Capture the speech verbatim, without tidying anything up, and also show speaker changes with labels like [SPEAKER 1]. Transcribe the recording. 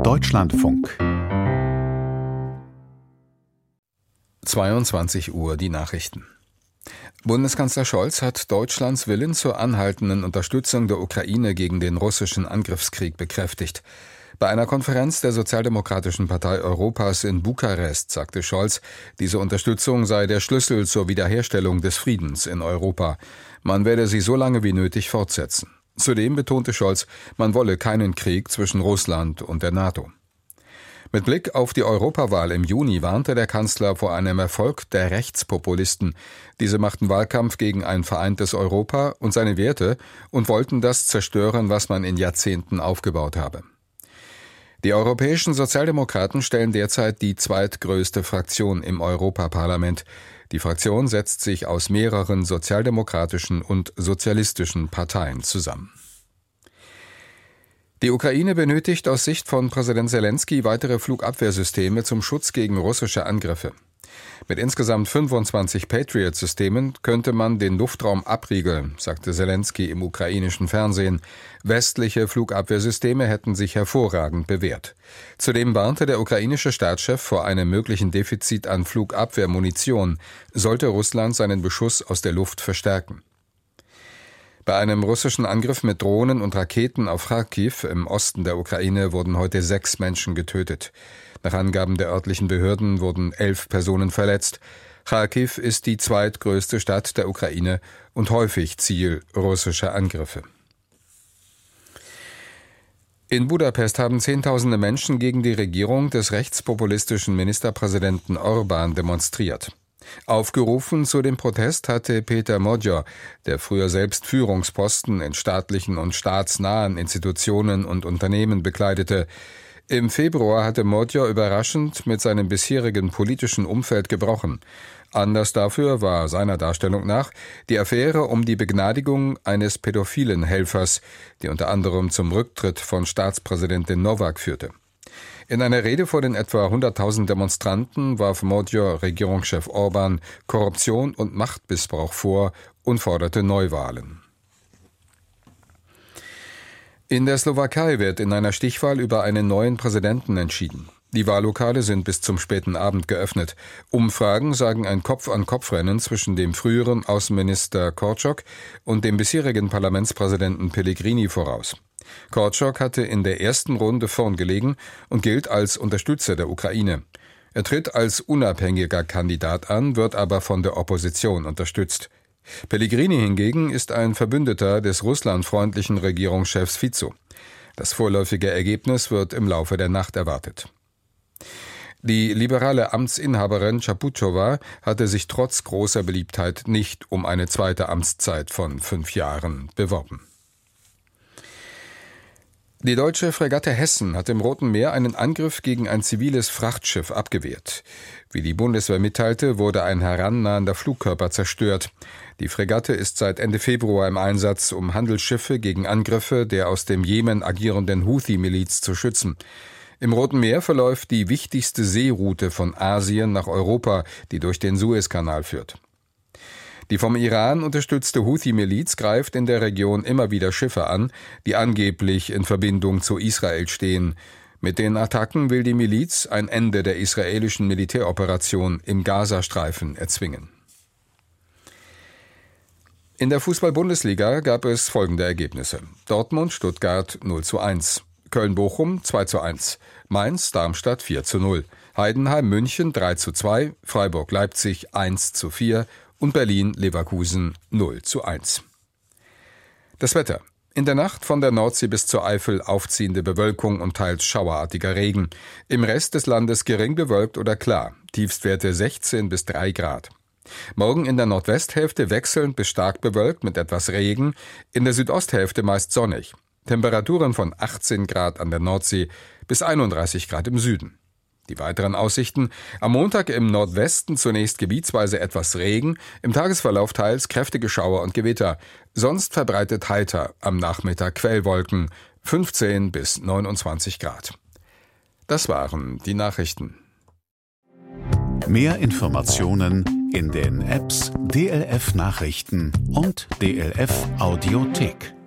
[SPEAKER 1] Deutschlandfunk.
[SPEAKER 2] zweiundzwanzig Uhr die Nachrichten. Bundeskanzler Scholz hat Deutschlands Willen zur anhaltenden Unterstützung der Ukraine gegen den russischen Angriffskrieg bekräftigt. Bei einer Konferenz der Sozialdemokratischen Partei Europas in Bukarest sagte Scholz, diese Unterstützung sei der Schlüssel zur Wiederherstellung des Friedens in Europa. Man werde sie so lange wie nötig fortsetzen. Zudem betonte Scholz, man wolle keinen Krieg zwischen Russland und der NATO. Mit Blick auf die Europawahl im Juni warnte der Kanzler vor einem Erfolg der Rechtspopulisten. Diese machten Wahlkampf gegen ein vereintes Europa und seine Werte und wollten das zerstören, was man in Jahrzehnten aufgebaut habe. Die europäischen Sozialdemokraten stellen derzeit die zweitgrößte Fraktion im Europaparlament. Die Fraktion setzt sich aus mehreren sozialdemokratischen und sozialistischen Parteien zusammen. Die Ukraine benötigt aus Sicht von Präsident Selenskyj weitere Flugabwehrsysteme zum Schutz gegen russische Angriffe. Mit insgesamt fünfundzwanzig Patriot-Systemen könnte man den Luftraum abriegeln, sagte Selenskyj im ukrainischen Fernsehen. Westliche Flugabwehrsysteme hätten sich hervorragend bewährt. Zudem warnte der ukrainische Staatschef vor einem möglichen Defizit an Flugabwehrmunition, sollte Russland seinen Beschuss aus der Luft verstärken. Bei einem russischen Angriff mit Drohnen und Raketen auf Charkiw im Osten der Ukraine wurden heute sechs Menschen getötet. Nach Angaben der örtlichen Behörden wurden elf Personen verletzt. Charkiw ist die zweitgrößte Stadt der Ukraine und häufig Ziel russischer Angriffe. In Budapest haben Zehntausende Menschen gegen die Regierung des rechtspopulistischen Ministerpräsidenten Orbán demonstriert. Aufgerufen zu dem Protest hatte Peter Magyar, der früher selbst Führungsposten in staatlichen und staatsnahen Institutionen und Unternehmen bekleidete. Im Februar hatte Magyar überraschend mit seinem bisherigen politischen Umfeld gebrochen. Anlass dafür war seiner Darstellung nach die Affäre um die Begnadigung eines pädophilen Helfers, die unter anderem zum Rücktritt von Staatspräsidentin Novak führte. In einer Rede vor den etwa hunderttausend Demonstranten warf Magyar Regierungschef Orbán Korruption und Machtmissbrauch vor und forderte Neuwahlen. In der Slowakei wird in einer Stichwahl über einen neuen Präsidenten entschieden. Die Wahllokale sind bis zum späten Abend geöffnet. Umfragen sagen ein Kopf-an-Kopf-Rennen zwischen dem früheren Außenminister Korczok und dem bisherigen Parlamentspräsidenten Pellegrini voraus. Korczok hatte in der ersten Runde vorn gelegen und gilt als Unterstützer der Ukraine. Er tritt als unabhängiger Kandidat an, wird aber von der Opposition unterstützt. Pellegrini hingegen ist ein Verbündeter des russlandfreundlichen Regierungschefs Fico. Das vorläufige Ergebnis wird im Laufe der Nacht erwartet. Die liberale Amtsinhaberin Čaputová hatte sich trotz großer Beliebtheit nicht um eine zweite Amtszeit von fünf Jahren beworben. Die deutsche Fregatte Hessen hat im Roten Meer einen Angriff gegen ein ziviles Frachtschiff abgewehrt. Wie die Bundeswehr mitteilte, wurde ein herannahender Flugkörper zerstört. Die Fregatte ist seit Ende Februar im Einsatz, um Handelsschiffe gegen Angriffe der aus dem Jemen agierenden Houthi-Miliz zu schützen. Im Roten Meer verläuft die wichtigste Seeroute von Asien nach Europa, die durch den Suezkanal führt. Die vom Iran unterstützte Houthi-Miliz greift in der Region immer wieder Schiffe an, die angeblich in Verbindung zu Israel stehen. Mit den Attacken will die Miliz ein Ende der israelischen Militäroperation im Gazastreifen erzwingen. In der Fußball-Bundesliga gab es folgende Ergebnisse: Dortmund-Stuttgart null zu eins, Köln-Bochum zwei zu eins, Mainz-Darmstadt vier zu null, Heidenheim-München drei zu zwei, Freiburg-Leipzig eins zu vier und Berlin-Leverkusen null zu eins. Das Wetter. In der Nacht von der Nordsee bis zur Eifel aufziehende Bewölkung und teils schauerartiger Regen. Im Rest des Landes gering bewölkt oder klar. Tiefstwerte sechzehn bis drei Grad. Morgen in der Nordwesthälfte wechselnd bis stark bewölkt mit etwas Regen. In der Südosthälfte meist sonnig. Temperaturen von achtzehn Grad an der Nordsee bis einunddreißig Grad im Süden. Die weiteren Aussichten: am Montag im Nordwesten zunächst gebietsweise etwas Regen, im Tagesverlauf teils kräftige Schauer und Gewitter, sonst verbreitet heiter, am Nachmittag Quellwolken, fünfzehn bis neunundzwanzig Grad. Das waren die Nachrichten.
[SPEAKER 1] Mehr Informationen in den Apps D L F Nachrichten und D L F Audiothek.